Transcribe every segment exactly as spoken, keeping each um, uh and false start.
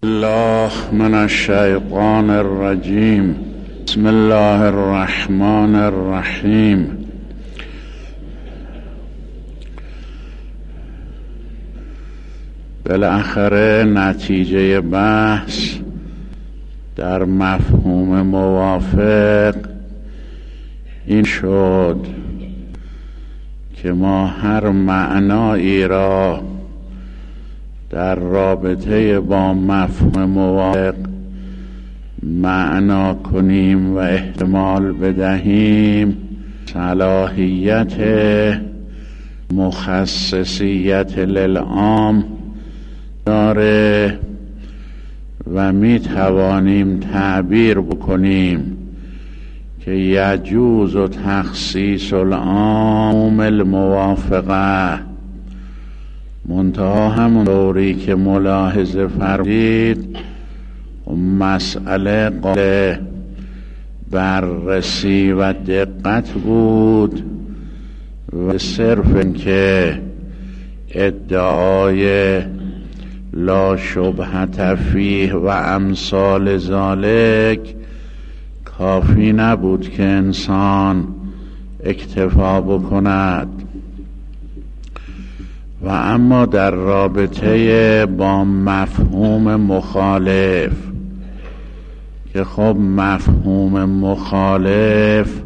الله من الشیطان الرجیم. بسم الله الرحمن الرحیم. بالاخره نتیجه بحث در مفهوم موافق این شد که ما هر معنایی را در رابطه با مفهوم موافق معنا کنیم و احتمال بدهیم، صلاحیت مخصصیت للعام داره و می توانیم تعبیر بکنیم که یجوز و تخصیص العام الموافقه. منتها همون دوری که ملاحظه فرمودید مسئله قابل بررسی و دقت بود و صرف این که ادعای لا شبهة فیه و امثال ذالک کافی نبود که انسان اکتفا بکند. و اما در رابطه با مفهوم مخالف که خب مفهوم مخالف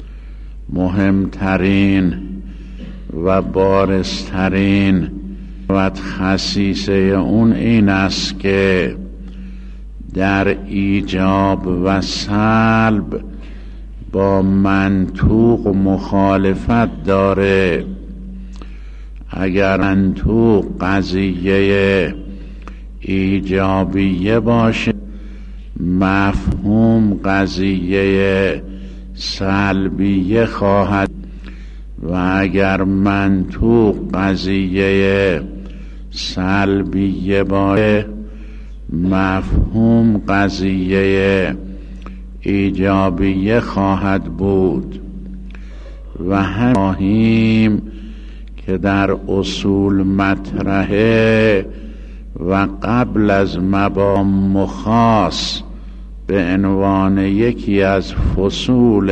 مهمترین و بارزترین و خصیصه اون این است که در ایجاب و سلب با منطوق مخالفت داره. اگر منطوق قضیه ایجابیه باشه، مفهوم قضیه سلبیه خواهد، و اگر منطوق قضیه سلبیه باشه، مفهوم قضیه ایجابیه خواهد بود. و همین که در اصول مطرحه و قبل از مبام مخاص به عنوان یکی از فصول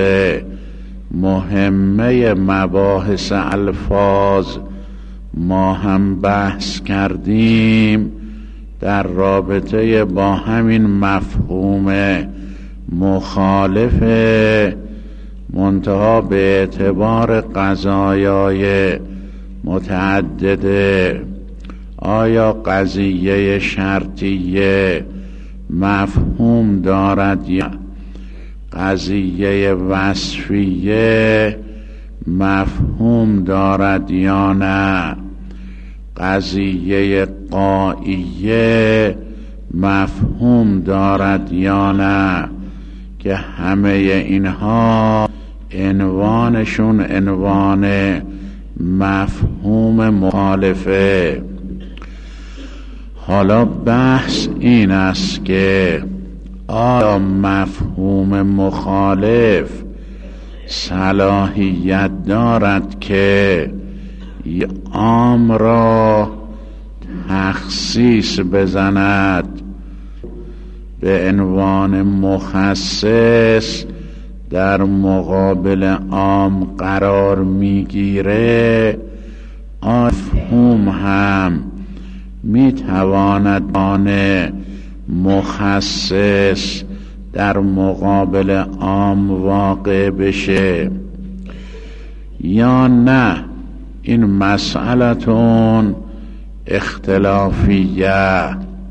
مهمه مباحث الفاظ ما هم بحث کردیم در رابطه با همین مفهوم مخالف، منتها به اعتبار قضایای متعدده. آیا قضیه شرطیه مفهوم دارد یا قضیه وصفیه مفهوم دارد یا نه؟ قضیه غاییه مفهوم دارد یا نه؟ که همه اینها عنوانشون عنوان مفهوم مخالفه. حالا بحث این است که آیا مفهوم مخالف صلاحیت دارد که عام را تخصیص بزند، به عنوان مخصص در مقابل عام قرار میگیره؟ مفهوم هم میتواند آن مخصص در مقابل عام واقع بشه یا نه؟ این مسئلتون اختلافیه.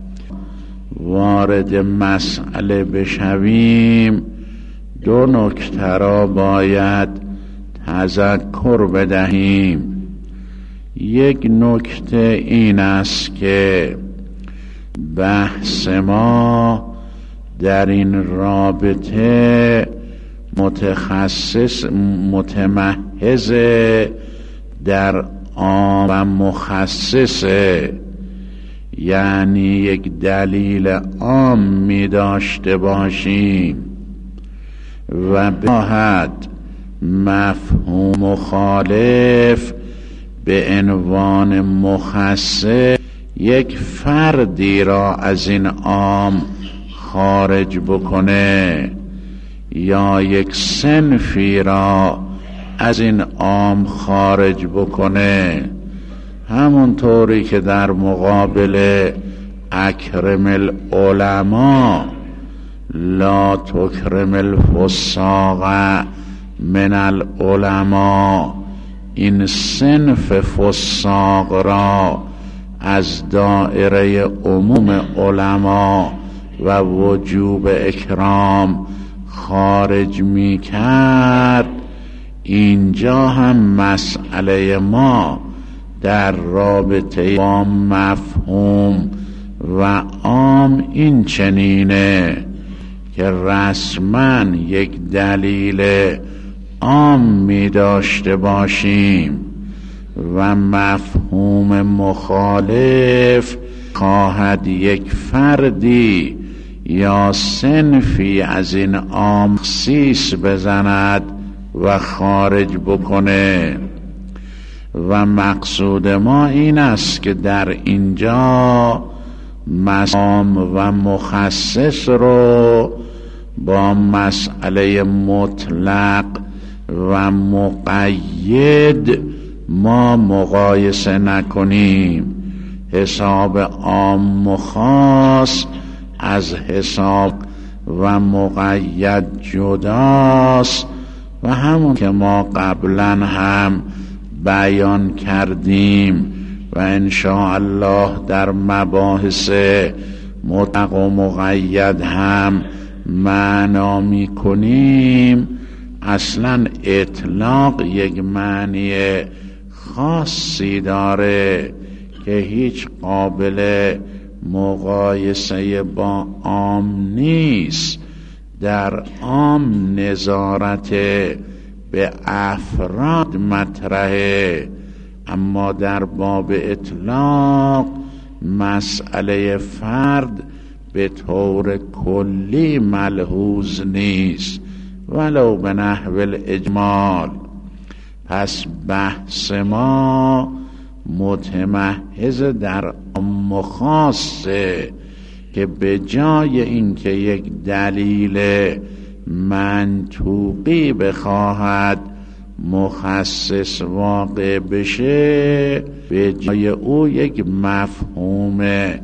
وارد مسئله بشویم دو نکته را باید تذکر بدهیم. یک نکته این است که بحث ما در این رابطه متخصص متمحض در عام و مخصصه، یعنی یک دلیل عام می داشته باشیم و بخواهد مفهوم مخالف به عنوان مخصص یک فردی را از این عام خارج بکنه یا یک صنفی را از این عام خارج بکنه، همونطوری که در مقابل اکرم العلماء لا تکرم الفساق من العلماء، این صنف فساق را از دائره عموم علما و وجوب اکرام خارج می کرد، اینجا هم مسئله ما در رابطه با مفهوم و عام این چنینه که رسما یک دلیل عام می داشته باشیم و مفهوم مخالف خواهد یک فردی یا صنفی از این عام خصیص بزند و خارج بکنه. و مقصود ما این است که در اینجا عام و مخصص رو با مسئله مطلق و مقید ما مقایسه نکنیم. حساب عام و خاص از حساب و مقید جداست و همون که ما قبلا هم بیان کردیم و انشاءالله در مباحث مطلق و مقید هم معنا می کنیم. اصلا اطلاق یک معنی خاصی داره که هیچ قابل مقایسه با عام نیست. در عام نظارت به افراد مطرحه، اما در باب اطلاق مسئله فرد به طور کلی ملحوظ نیست ولو به نحو الاجمال. پس بحث ما متمحض در عام و خاصه که به جای اینکه یک دلیل منطوقی بخواهد مخصص واقع بشه، به جای او یک مفهوم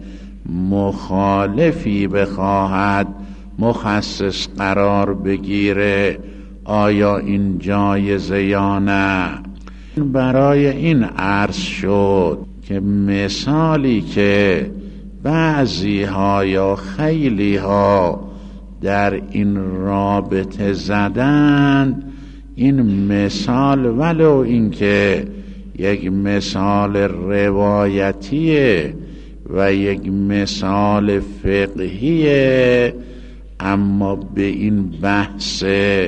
مخالفی بخواهد مخصص قرار بگیره. آیا این جایزه یا نه؟ برای این عرض شد که مثالی که بعضی ها یا خیلی ها در این رابطه زدند، این مثال ولو اینکه یک مثال روایتیه و یک مثال فقهیه، اما به این بحث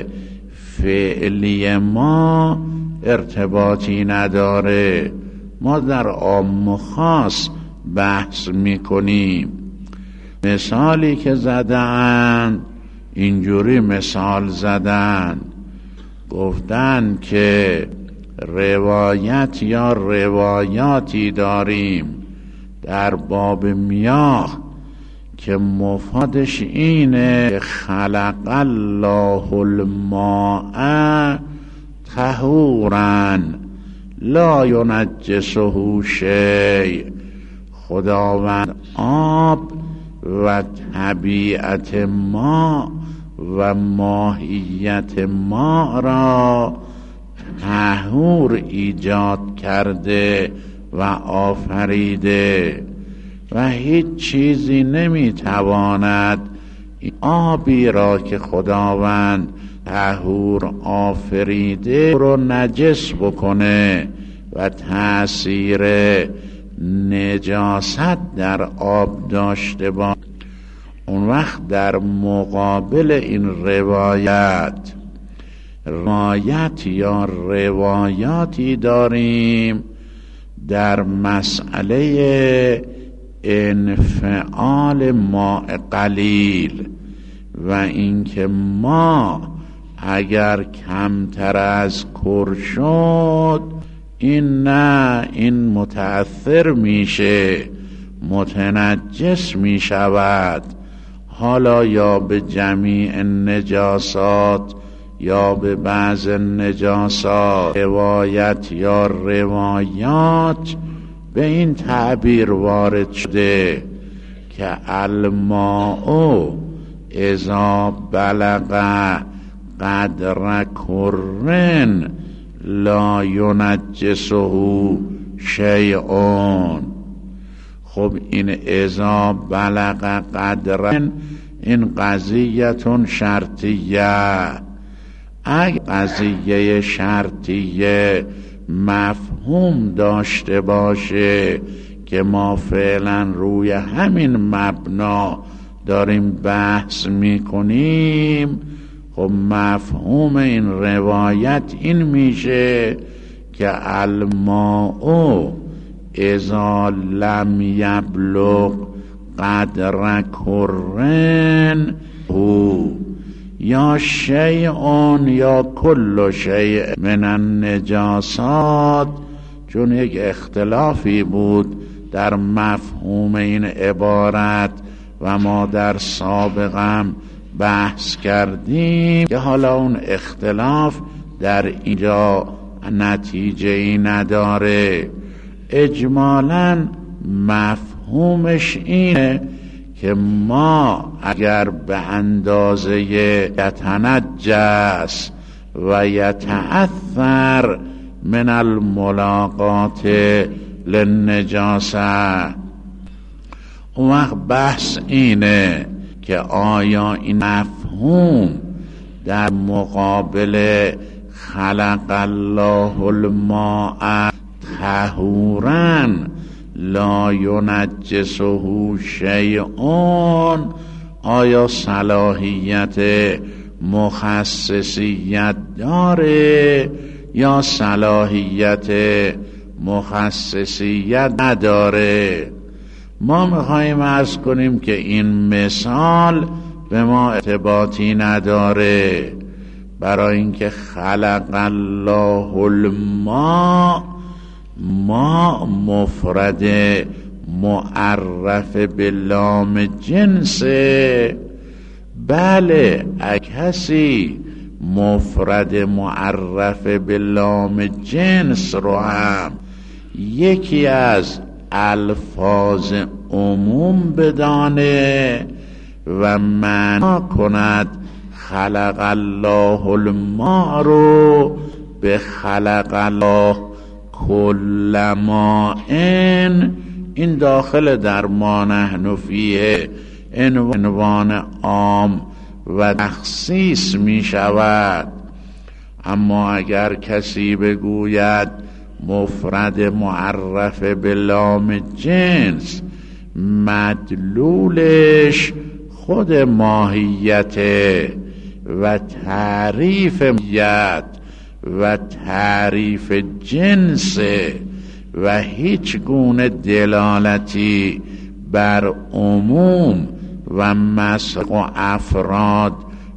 فعلی ما ارتباطی نداره. ما در عام و خاص بحث میکنیم. مثالی که زدن اینجوری مثال زدن، گفتن که روایت یا روایاتی داریم در باب میاه که مفادش اینه خلق الله الماء طهورا لا ینجسه شیء، خداوند آب و طبیعت ما و ماهیت ما را طهور ایجاد کرده و آفریده و هیچ چیزی نمیتواند آبی را که خداوند طهور آفریده رو نجس بکنه و تأثیر نجاست در آب داشته باشه. اون وقت در مقابل این روایت روایت یا روایاتی داریم در مسئله انفعال ماء قلیل و اینکه ما اگر کمتر از کر شد این نه این متأثر میشه متنجس می شود، حالا یا به جمیع نجاسات یا به بعض نجاسات، روایت یا روایات به این تعبیر وارد شده که الماء اذا بلغ قدر کرن لا ینجسه شیئون. خب این اذا بلغ قدرن این قضیتون شرطیه. اگه قضیه شرطیه مفهوم داشته باشه که ما فعلا روی همین مبنا داریم بحث میکنیم، خب مفهوم این روایت این میشه که الماء اذا لم یبلغ قدر کرن هو یا شیئون یا کل شیء من النجاسات. چون یک اختلافی بود در مفهوم این عبارت و ما در سابقم بحث کردیم که حالا اون اختلاف در اینجا نتیجه ای نداره. اجمالاً مفهومش اینه که ما اگر به اندازه یتنجس و یتأثر من الملاقات للنجاسه، اون وقت بحث اینه که آیا این مفهوم در مقابل خلق الله الماء طهورا لا ینجسه شیئون، آیا صلاحیت مخصصیت داره یا صلاحیت مخصصیت نداره؟ ما میخواییم عرض کنیم که این مثال به ما ارتباطی نداره، برای اینکه خلق الله الماء ما مفرد معرف به لام جنسه. بله کسی مفرد معرف به لام جنس رو هم یکی از الفاظ عموم بدانه و معنا کند خلق الله الماء رو به خلق الله کل ماء، این داخل در ما نحن فیه عنوان عام و تخصیص می شود. اما اگر کسی بگوید مفرد معرف به لام جنس، مدلولش خود ماهیت و تعریف ماهیت و تعریف جنس و هیچ گونه دلالتی بر عموم و مسق و افراد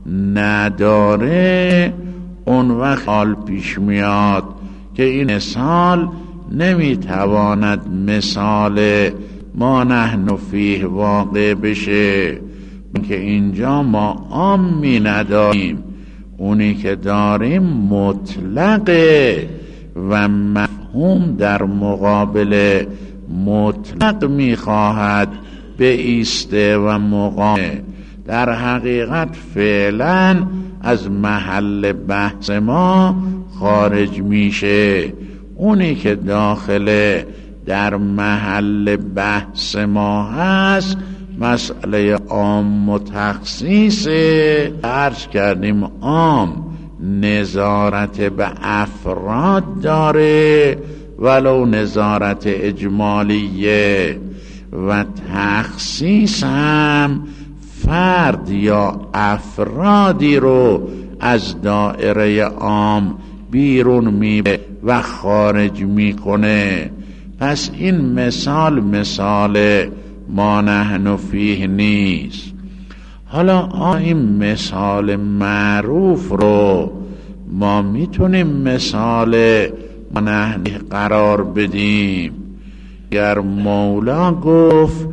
نداره، اون وقت حال پیش میاد که این مثال نمیتواند مثال ما نحن فیه واقع بشه، که اینجا ما عامی نداریم، اونی که داریم مطلقه و مفهوم در مقابل مطلق میخواهد به ایسته و مقامه. در حقیقت فعلا از محل بحث ما خارج میشه. اونی که داخل در محل بحث ما هست مسئله عام و تخصیص. عرض کردیم عام نظارت به افراد داره ولو نظارت اجمالیه، و تخصیص هم فرد یا افرادی رو از دایره عام بیرون میبره و خارج میکنه. پس این مثال مثال ما نحن فیه نیست. حالا این مثال معروف رو ما میتونیم مثال ما نحن قرار بدیم. گر مولا گفت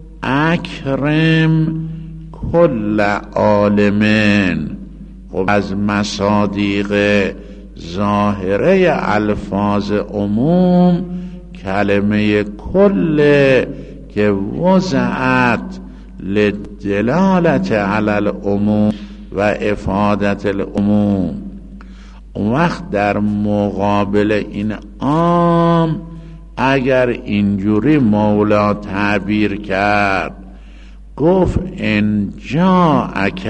اکرم کل عالمین، خب از مصادیق ظاهره الفاظ عموم کلمه کل که وضعت لدلالت علی العموم و افادت العموم، اون وقت در مقابل این عام اگر اینجوری مولا تعبیر کرد، گفت ان جاءک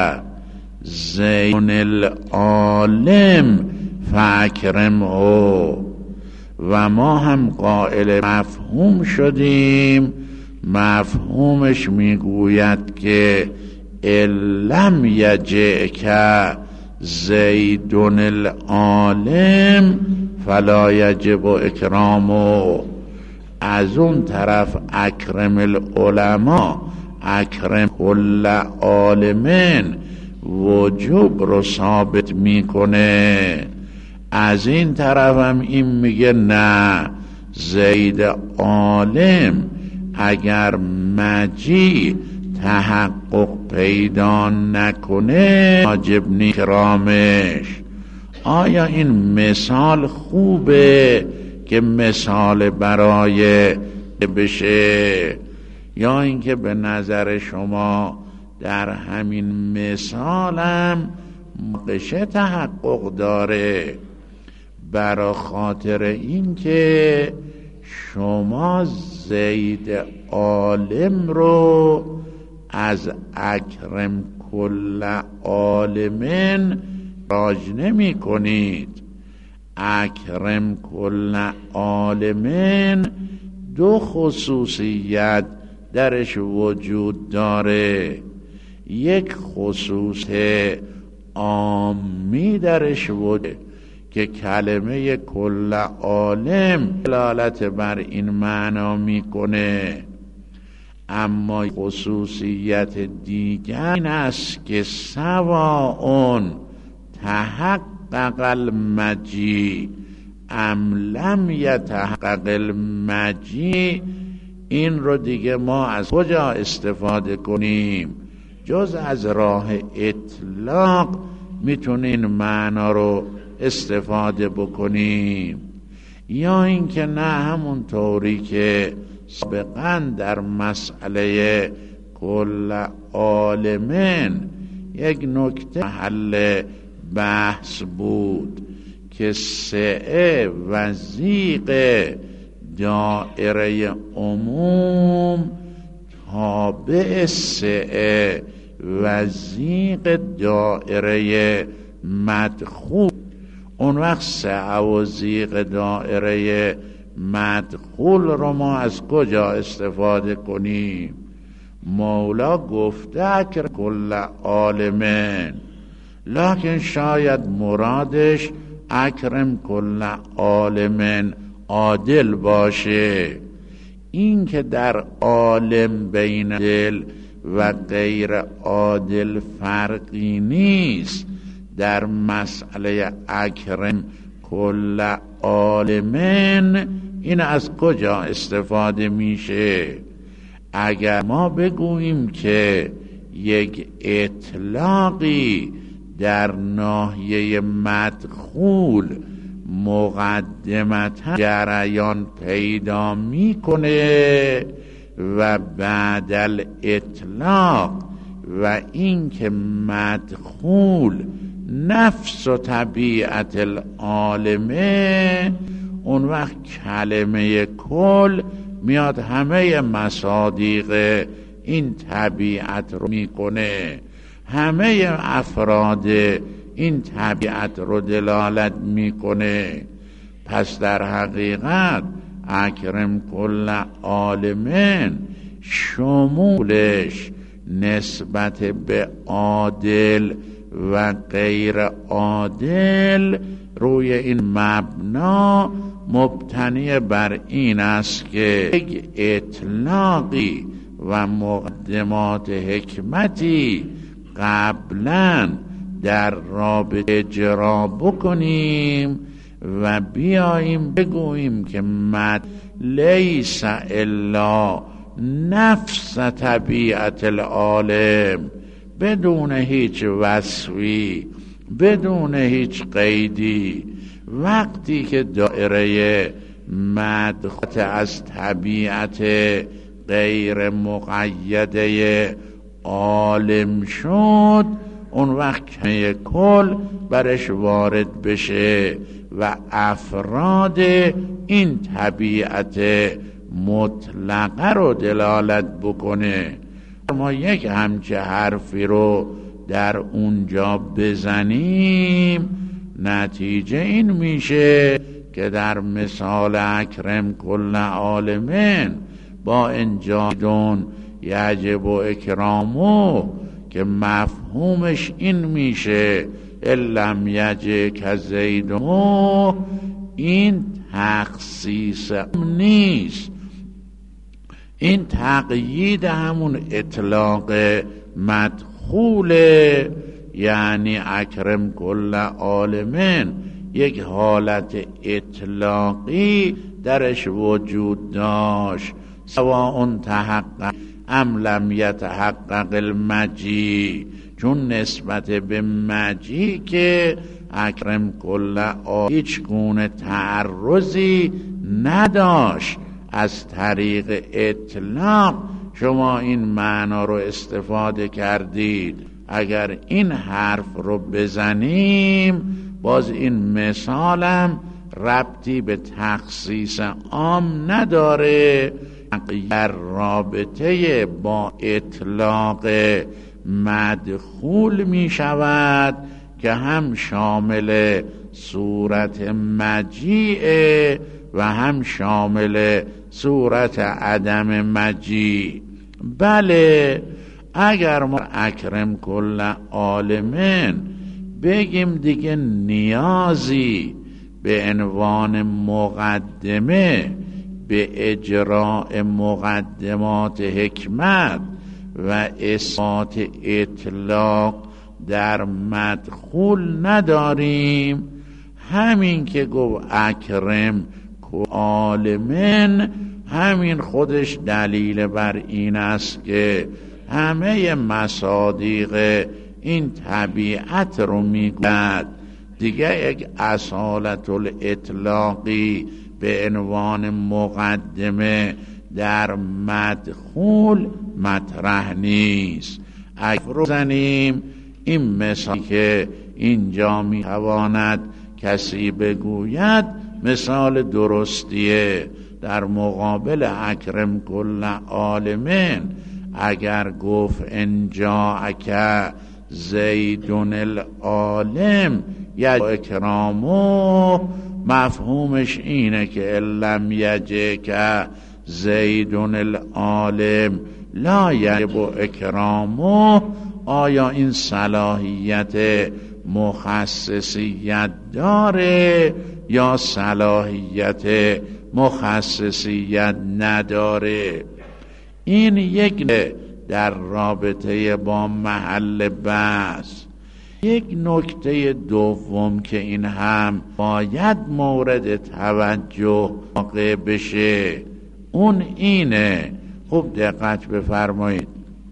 زید العالم فاکرمه، و ما هم قائل مفهوم شدیم. مفهومش میگوید که لم یجئک زید العالم فلا یجب اکرامه. از اون طرف اکرم العلماء، اکرم کل عالمین وجوب رو ثابت میکنه. از این طرف هم این میگه نه، زید عالم اگر مجی تحقق پیدا نکنه واجب نیست کرامش. آیا این مثال خوبه که مثال برای بشه، یا اینکه به نظر شما در همین مثالم مقشه تحقق داره؟ برا خاطر این که شما زید عالم رو از اکرم کل عالمین راج نمی کنید. اکرم کل عالمین دو خصوصیت درش وجود داره. یک خصوص عامی درش وجود که کلمه کل عالم دلالت بر این معنا میکنه، اما خصوصیت دیگر این است که سواء تحقق المجی ام لم یتحقق المجی. این رو دیگه ما از کجا استفاده کنیم؟ جز از راه اطلاق میتونین معنا رو استفاده بکنیم، یا اینکه نه همون طوری که سابقا در مسئله کل عالمین یک نکته محل بحث بود که سعه و ضیق دائره عموم تابع سعه و ضیق دائره مدخول. اون وقت سعه و ضیق دائره مدخول رو ما از کجا استفاده کنیم؟ مولا گفته اکرم کل عالمین، لکن شاید مرادش اکرم کل عالمین عادل باشه. این که در عالم بین عادل و غیر عادل فرقی نیست، در مسئله اکرم کل عالمین این از کجا استفاده میشه؟ اگر ما بگوییم که یک اطلاقی در ناحیه مدخول مقدمتا جریان پیدا میکنه و بعد الاطلاق و این که مدخول نفس و طبیعت العالمه، اون وقت کلمه کل میاد همه مصادیق این طبیعت رو میکنه، همه افراد این طبیعت رو دلالت میکنه. پس در حقیقت اکرم کل عالمین شمولش نسبت به عادل و غیر عادل روی این مبنا مبتنی بر این است که یک اطلاقی و مقدمات حکمتی قبلا در رابطه اجرا بکنیم و بیاییم بگوییم که مد لیس الا نفس طبیعت العالم، بدون هیچ وصفی، بدون هیچ قیدی. وقتی که دایره مدخوت از طبیعت غیر مقیده عالم شد، اون وقت که کل برش وارد بشه و افراد این طبیعت مطلقه رو دلالت بکنه. ما یک همچه حرفی رو در اونجا بزنیم، نتیجه این میشه که در مثال اکرم کل عالمین با انجادون یجب و اکرامو که مفهومش این میشه الم یجه که زیدمو، این تخصیص نیست، این تقیید همون اطلاق مدخوله. یعنی اکرم کل عالمین یک حالت اطلاقی درش وجود داشت، سواء تحقق ام لم یتحقق المجی، چون نسبت به مجی که اکرم کل عالمین هیچ گونه تعرضی نداشت، از طریق اطلاق شما این معنا رو استفاده کردید. اگر این حرف رو بزنیم باز این مثالم ربطی به تخصیص عام نداره، در رابطه با اطلاق مدخول می شود که هم شامل صورت مجیء و هم شامل صورت عدم مجیء. بله، اگر ما اکرم کل عالمین بگیم دیگه نیازی به عنوان مقدمه به اجراء مقدمات حکمت و اثبات اطلاق در مدخول نداریم. همین که گفت اکرم کل عالمین، همین خودش دلیل بر این است که همه مصادیق این طبیعت رو میگوید. دیگه یک اصالت الاطلاقی به عنوان مقدمه در مدخول مطرح نیست. اگر رو زنیم این مثال که اینجا میتواند کسی بگوید مثال درستیه، در مقابل اکرم کل عالمین اگر گفت انجاءک زیدون العالم یا اکرامو، مفهومش اینه که لم یجک زیدون العالم لا یجب اکرامو. آیا این صلاحیت مخصصیت داره یا صلاحیت مخصصیت نداره؟ این یک در رابطه با محل بحث. یک نکته دوم که این هم باید مورد توجه واقع بشه، اون اینه، خوب دقت بفرمایید.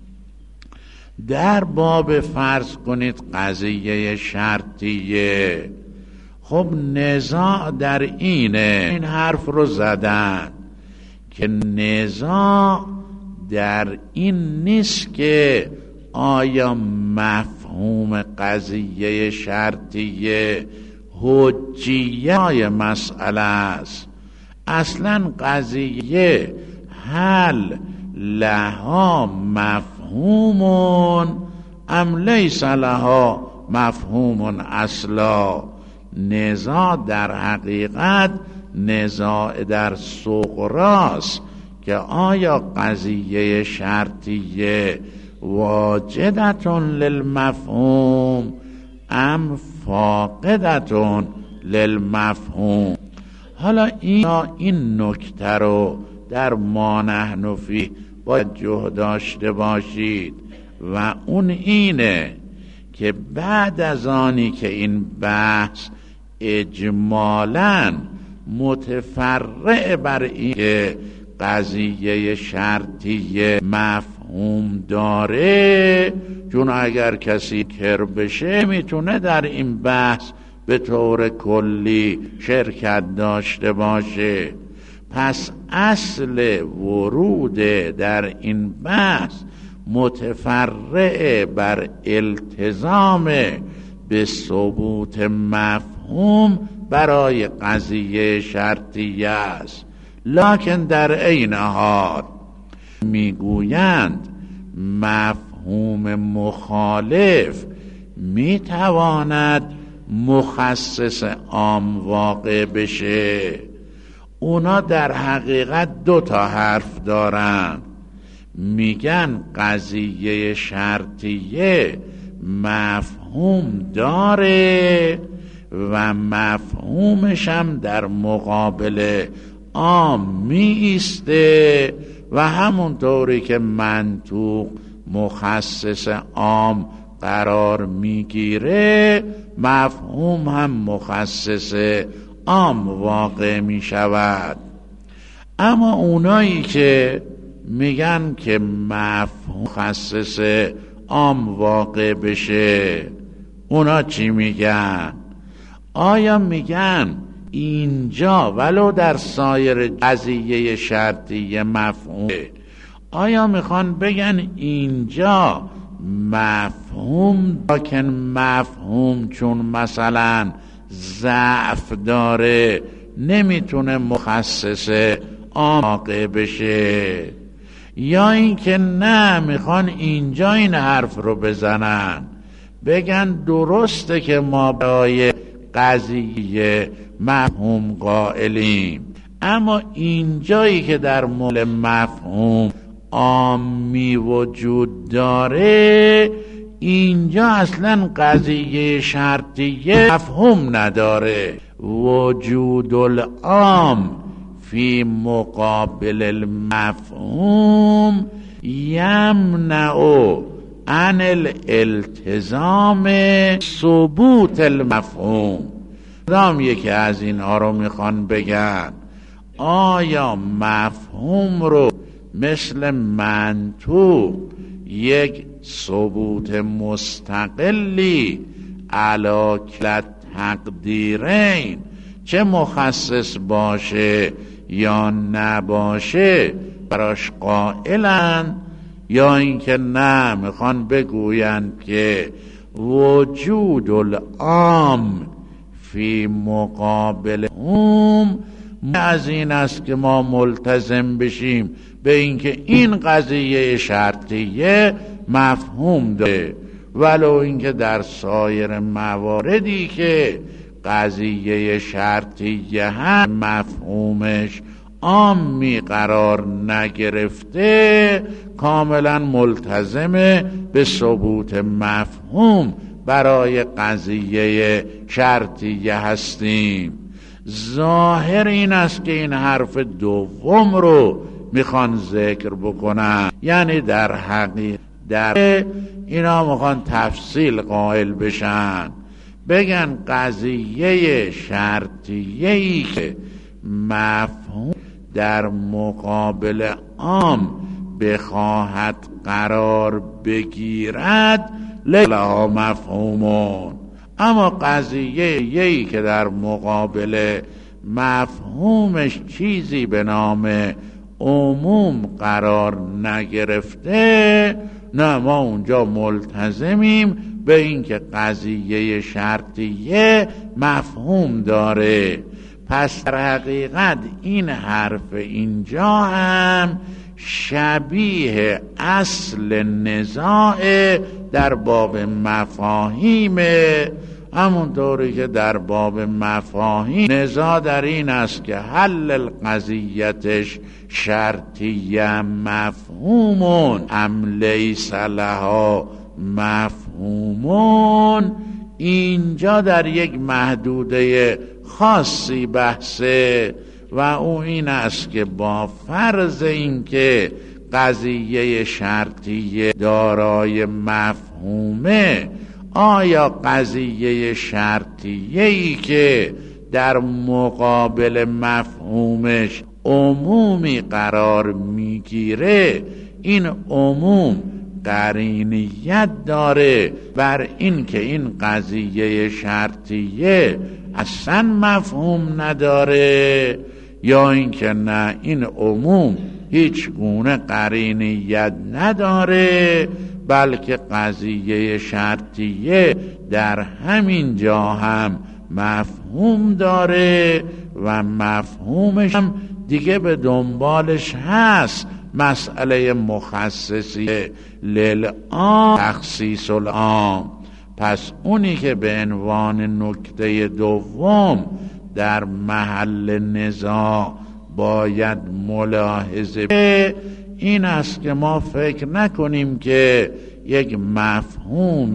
در باب فرض کنید قضیه شرطیه، خب نزاع در اینه، این حرف رو زدن که نزاع در این نیست که آیا مفهوم قضیه شرطیه حجیه مسئله است. اصلا قضیه هل لها مفهومون ام لیس لها مفهومون اصلا. نزاع در حقیقت نزاع در سغراست که آیا قضیه شرطیه واجدتون للمفهوم ام فاقدتون للمفهوم. حالا این این نکته رو در ما نحن فیه باید جه داشته باشید و اون اینه که بعد از آنی که این بحث اجمالاً متفرع بر این که قضیه شرطیه مفهوم داره، چون اگر کسی کر بشه میتونه در این بحث به طور کلی شرکت داشته باشه. پس اصل ورود در این بحث متفرع بر التزام به ثبوت مفهوم برای قضیه شرطیه است. لکن در عین حال میگویند مفهوم مخالف میتواند مخصص عام واقع بشه. اونا در حقیقت دو تا حرف دارن، میگن قضیه شرطیه مفهوم داره و مفهومش هم در مقابل عام می ایسته و همونطوری که منطوق مخصص عام قرار میگیره مفهوم هم مخصص عام واقع می شود. اما اونایی که میگن که مفهوم مخصص عام واقع بشه، اونا چی میگن؟ آیا میگن اینجا ولو در سایر قضیه شرطیه مفهومه، آیا میخوان بگن اینجا مفهوم لکن مفهوم چون مثلا ضعف داره نمیتونه مخصص عام واقع بشه؟ یا اینکه نه میخوان اینجا این حرف رو بزنن بگن درسته که ما برای قضیه مفهوم قائلیم، اما اینجایی که در مورد مفهوم عامی وجود داره اینجا اصلا قضیه شرطیه مفهوم نداره. وجود العام فی مقابل المفهوم یمنع عن الالتزام ثبوت المفهوم. کدام یکی از اینها رو میخوان بگن؟ آیا مفهوم رو مثل منطوق یک ثبوت مستقلی علی کل تقدیرین چه مخصص باشه یا نباشه براش قائلن، یا اینکه نه میخوان بگویند که وجود العام فی مقابل هم از این است که ما ملتزم بشیم به اینکه این قضیه شرطیه مفهوم داره، ولو اینکه در سایر مواردی که قضیه شرطیه هم مفهومش عامی قرار نگرفته کاملا ملتزم به ثبوت مفهوم برای قضیه شرطیه هستیم. ظاهر این است که این حرف دوم رو میخوان ذکر بکنن، یعنی در حقیقت در اینا میخوان تفصیل قائل بشن، بگن قضیه شرطیه‌ای که مفهوم در مقابل عام بخواهد قرار بگیرد لها مفهومون، اما قضیه یهی که در مقابل مفهومش چیزی به نام عموم قرار نگرفته، نه ما اونجا ملتزمیم به اینکه قضیه شرطیه مفهوم داره. پس در حقیقت این حرف اینجا هم شبیه اصل نزاع در باب مفاهیم، همونطوری که در باب مفاهیم نزاع در این است که حل القضیتش شرطیه مفهومون ام لیس لها مفهومون. اینجا در یک محدوده خاصی بحثه و او این است که با فرض این که قضیه شرطیه دارای مفهومه، آیا قضیه شرطیه‌ای که در مقابل مفهومش عمومی قرار میگیره، این عموم قرینیت داره بر این که این قضیه شرطیه اصلا مفهوم نداره، یا اینکه نه این عموم هیچ گونه قرینیت نداره، بلکه قضیه شرطیه در همین جا هم مفهوم داره و مفهومش هم دیگه به دنبالش هست مسئله مخصصی للعام تخصیص العام. پس اونی که به عنوان نکته دوم در محل نزاع باید ملاحظه به این است که ما فکر نکنیم که یک مفهوم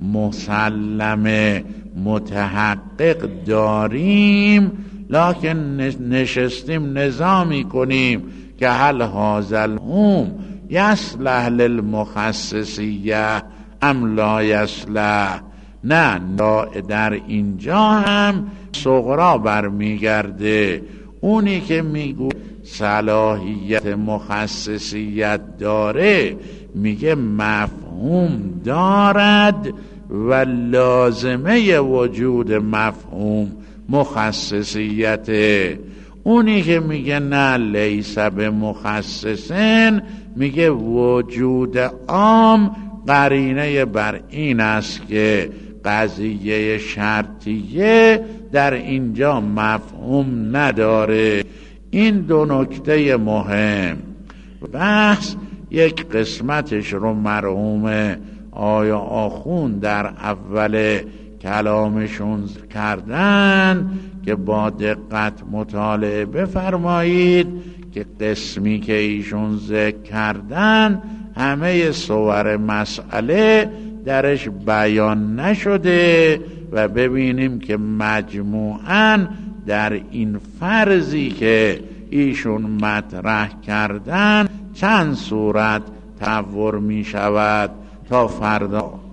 مسلم متحقق داریم لکن نشستیم نظامی کنیم که هل هذا الهم یصلح للمخصصیه ام لا یصلح. نه، در اینجا هم صغرا برمیگرده. اونی که میگو صلاحیت مخصصیت داره میگه مفهوم دارد و لازمه وجود مفهوم مخصصیته. اونی که میگه نه لیس به مخصصن میگه وجود عام قرینه بر این است که قضیه شرطیه در اینجا مفهوم نداره. این دو نکته مهم. بحث یک قسمتش رو مرحوم آیا آخون در اول کلامشون کردن که با دقت مطالعه بفرمایید که قسمی که ایشون ذکر کردن همه صور مسئله درش بیان نشده و ببینیم که مجموعاً در این فرضی که ایشون مطرح کردن چند صورت تصور می شود. تا فردا.